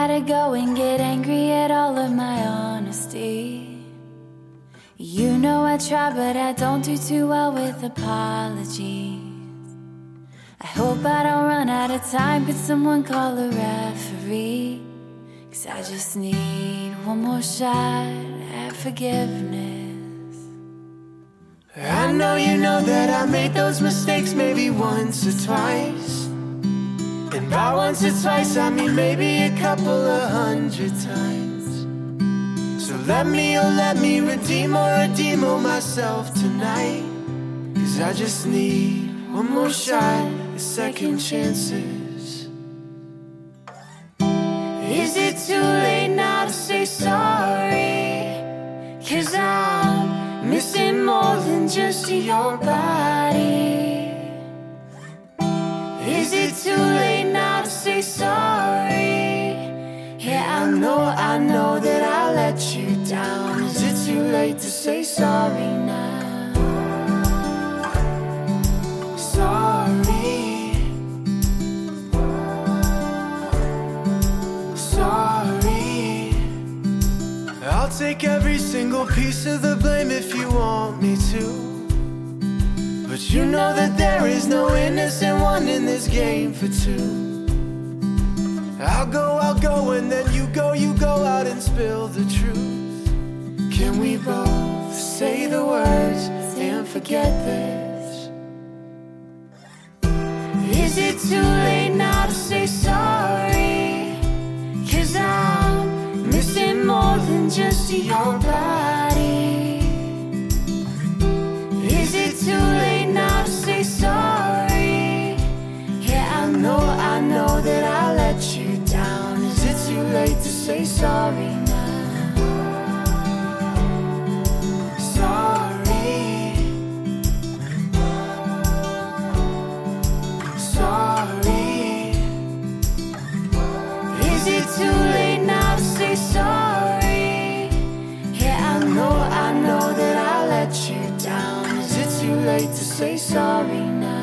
had to go and get angry at all of my honesty. You know I try, but I don't do too well with apologies. I hope I don't run out of time. Could someone call a referee? 'Cause I just need one more shot at forgiveness. I know you know that I made those mistakes maybe once or twice. And by once or twice I mean maybe a couple of 100 times. So let me redeem or myself tonight. 'Cause I just need one more shot at second chances. Is it too late now to say sorry? 'Cause I'm missing more than just your body. Is it too late now to say sorry? Yeah, I know that I let you down. Is it too late to say sorry now? Sorry. Sorry. I'll take every single piece of the blame if you want me to. But you know that there is no innocent one in this game for two. I'll go, and then you go out and spill the truth. Can we both say the words and forget this? Is it too late now to say sorry? 'Cause I'm missing more than just your body. Is it too late now to say sorry? Yeah, I know that I let you down. Is it too late to say sorry now? Sorry. Sorry. Is it too late now to say sorry? Yeah, I know that I let you down. Is it too late to say sorry now?